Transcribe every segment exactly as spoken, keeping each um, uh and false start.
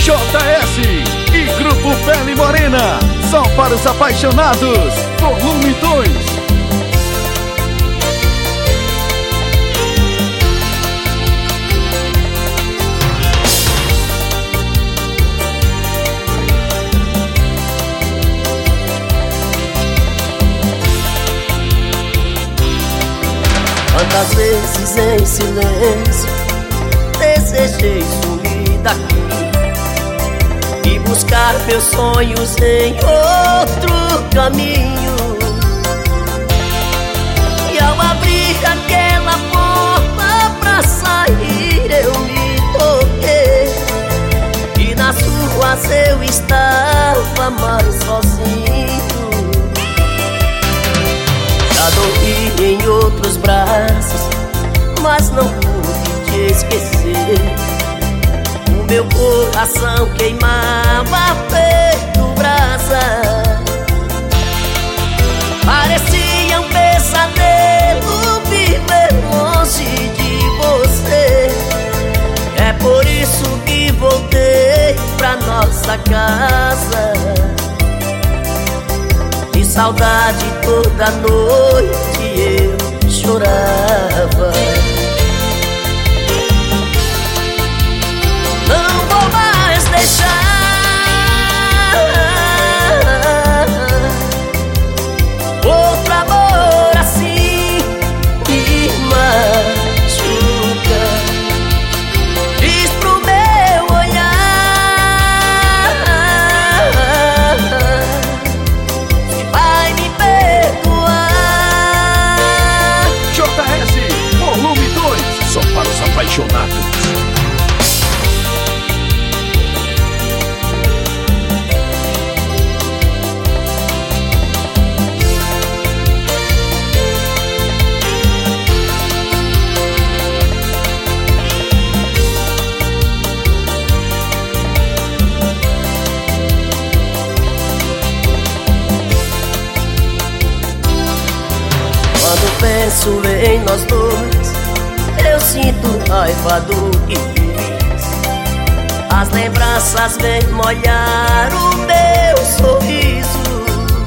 J S e Grupo Pele Morena, só para os apaixonados, volume dois. Quantas vezes em silêncio desejei sumir daqui e buscar meus sonhos em outro caminho. E ao abrir aquela porta pra sair eu me toquei, e nas ruas eu estava mais sozinho. Já dormi em outros braços, mas não pude te esquecer. O meu coração queimava feito brasa, parecia um pesadelo viver longe de você. É por isso que voltei pra nossa casa, de saudade toda noite eu chorava. Não vou mais deixar outro amor assim me machuca. Diz pro meu olhar se vai me perdoar. J S, volume dois, só para os apaixonados. Quando penso em nós dois, eu sinto raiva do que fiz. As lembranças vêm molhar o meu sorriso.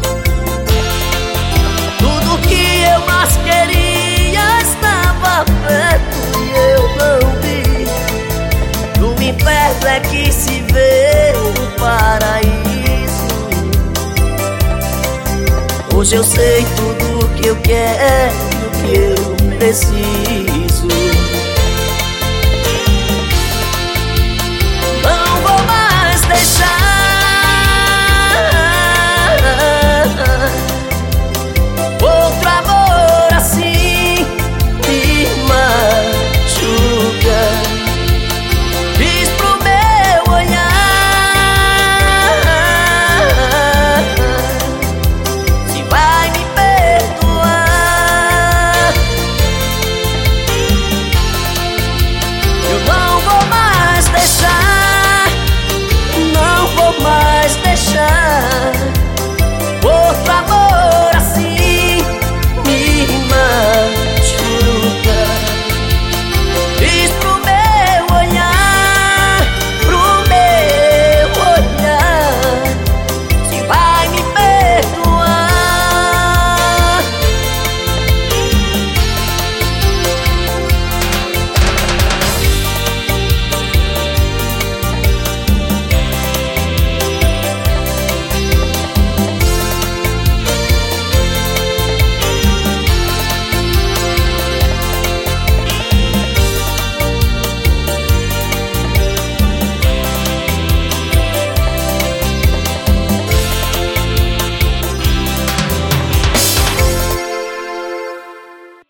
Tudo que eu mais queria estava perto e eu não vi. No inferno é que se vê o paraíso. Hoje eu sei tudo o que eu quero, o que eu preciso.